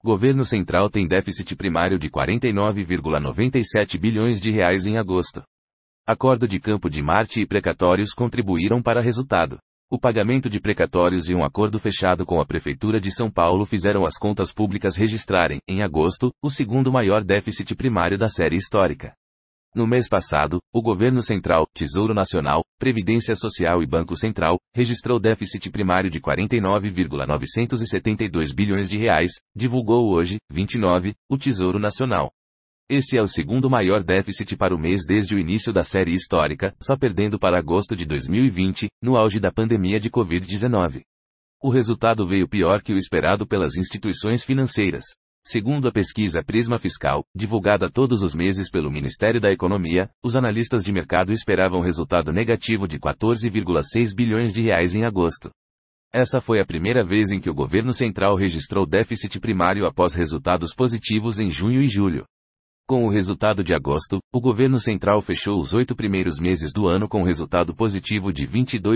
Governo Central tem déficit primário de 49,97 bilhões de reais em agosto. Acordo de Campo de Marte e precatórios contribuíram para resultado. O pagamento de precatórios e um acordo fechado com a Prefeitura de São Paulo fizeram as contas públicas registrarem, em agosto, o segundo maior déficit primário da série histórica. No mês passado, o Governo Central, Tesouro Nacional, Previdência Social e Banco Central, registrou déficit primário de 49,972 bilhões de reais, divulgou hoje, 29, o Tesouro Nacional. Esse é o segundo maior déficit para o mês desde o início da série histórica, só perdendo para agosto de 2020, no auge da pandemia de Covid-19. O resultado veio pior que o esperado pelas instituições financeiras. Segundo a pesquisa Prisma Fiscal, divulgada todos os meses pelo Ministério da Economia, os analistas de mercado esperavam resultado negativo de 14,6 bilhões de reais em agosto. Essa foi a primeira vez em que o governo central registrou déficit primário após resultados positivos em junho e julho. Com o resultado de agosto, o governo central fechou os 8 primeiros meses do ano com resultado positivo de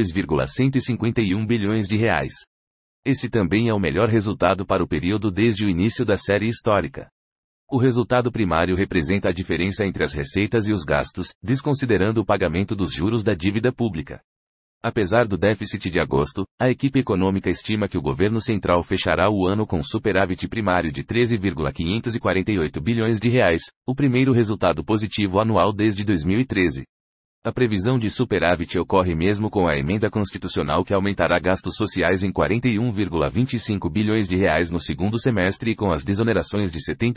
22,151 bilhões de reais. Esse também é o melhor resultado para o período desde o início da série histórica. O resultado primário representa a diferença entre as receitas e os gastos, desconsiderando o pagamento dos juros da dívida pública. Apesar do déficit de agosto, a equipe econômica estima que o governo central fechará o ano com superávit primário de 13,548 bilhões de reais, o primeiro resultado positivo anual desde 2013. A previsão de superávit ocorre mesmo com a emenda constitucional que aumentará gastos sociais em 41,25 bilhões de reais no segundo semestre e com as desonerações de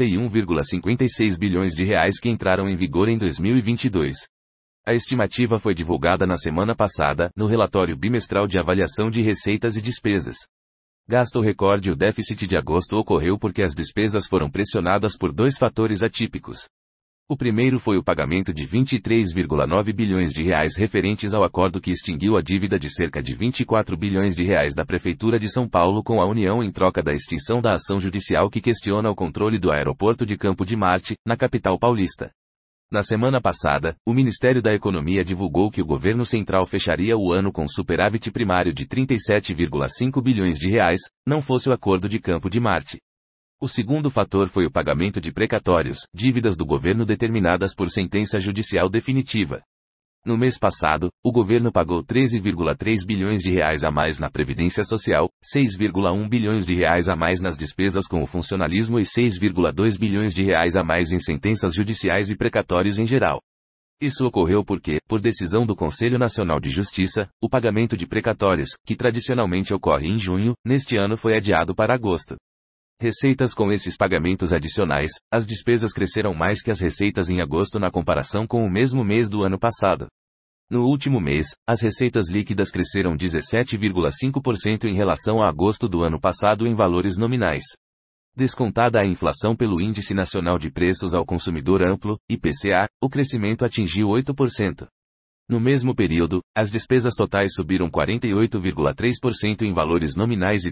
71,56 bilhões de reais que entraram em vigor em 2022. A estimativa foi divulgada na semana passada, no relatório bimestral de avaliação de receitas e despesas. Gasto recorde. O déficit de agosto ocorreu porque as despesas foram pressionadas por dois fatores atípicos. O primeiro foi o pagamento de 23,9 bilhões de reais referentes ao acordo que extinguiu a dívida de cerca de 24 bilhões de reais da Prefeitura de São Paulo com a União em troca da extinção da ação judicial que questiona o controle do aeroporto de Campo de Marte, na capital paulista. Na semana passada, o Ministério da Economia divulgou que o governo central fecharia o ano com superávit primário de 37,5 bilhões de reais, não fosse o acordo de Campo de Marte. O segundo fator foi o pagamento de precatórios, dívidas do governo determinadas por sentença judicial definitiva. No mês passado, o governo pagou 13,3 bilhões de reais a mais na Previdência Social, 6,1 bilhões de reais a mais nas despesas com o funcionalismo e 6,2 bilhões de reais a mais em sentenças judiciais e precatórios em geral. Isso ocorreu porque, por decisão do Conselho Nacional de Justiça, o pagamento de precatórios, que tradicionalmente ocorre em junho, neste ano foi adiado para agosto. Receitas. Com esses pagamentos adicionais, as despesas cresceram mais que as receitas em agosto na comparação com o mesmo mês do ano passado. No último mês, as receitas líquidas cresceram 17,5% em relação a agosto do ano passado em valores nominais. Descontada a inflação pelo Índice Nacional de Preços ao Consumidor Amplo, IPCA, o crescimento atingiu 8%. No mesmo período, as despesas totais subiram 48,3% em valores nominais e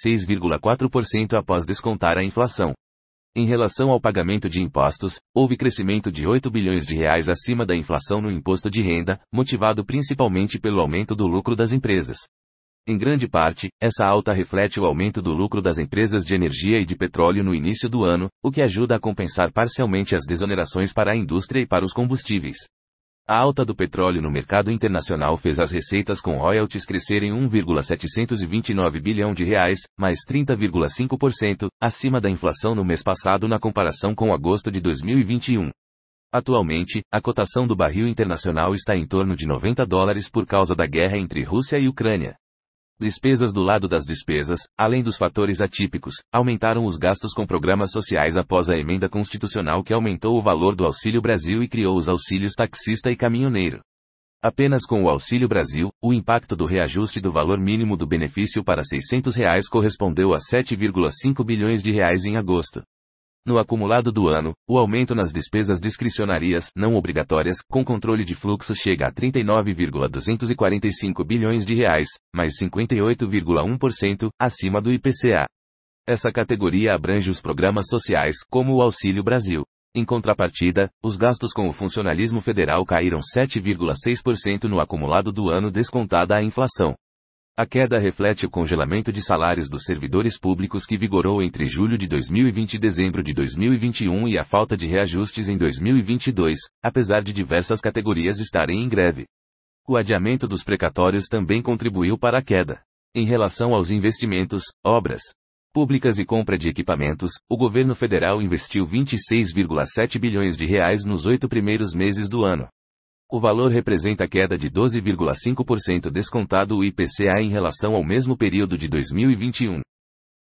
36,4% após descontar a inflação. Em relação ao pagamento de impostos, houve crescimento de 8 bilhões de reais acima da inflação no imposto de renda, motivado principalmente pelo aumento do lucro das empresas. Em grande parte, essa alta reflete o aumento do lucro das empresas de energia e de petróleo no início do ano, o que ajuda a compensar parcialmente as desonerações para a indústria e para os combustíveis. A alta do petróleo no mercado internacional fez as receitas com royalties crescerem 1,729 bilhão de reais, mais 30,5%, acima da inflação no mês passado na comparação com agosto de 2021. Atualmente, a cotação do barril internacional está em torno de $90 por causa da guerra entre Rússia e Ucrânia. Despesas. Do lado das despesas, além dos fatores atípicos, aumentaram os gastos com programas sociais após a emenda constitucional que aumentou o valor do Auxílio Brasil e criou os auxílios taxista e caminhoneiro. Apenas com o Auxílio Brasil, o impacto do reajuste do valor mínimo do benefício para R$ 600 correspondeu a 7,5 bilhões de reais em agosto. No acumulado do ano, o aumento nas despesas discricionárias não obrigatórias, com controle de fluxo chega a 39,245 bilhões de reais, mais 58,1%, acima do IPCA. Essa categoria abrange os programas sociais, como o Auxílio Brasil. Em contrapartida, os gastos com o funcionalismo federal caíram 7,6% no acumulado do ano descontada a inflação. A queda reflete o congelamento de salários dos servidores públicos que vigorou entre julho de 2020 e dezembro de 2021 e a falta de reajustes em 2022, apesar de diversas categorias estarem em greve. O adiamento dos precatórios também contribuiu para a queda. Em relação aos investimentos, obras públicas e compra de equipamentos, o governo federal investiu 26,7 bilhões de reais nos 8 primeiros meses do ano. O valor representa queda de 12,5% descontado o IPCA em relação ao mesmo período de 2021.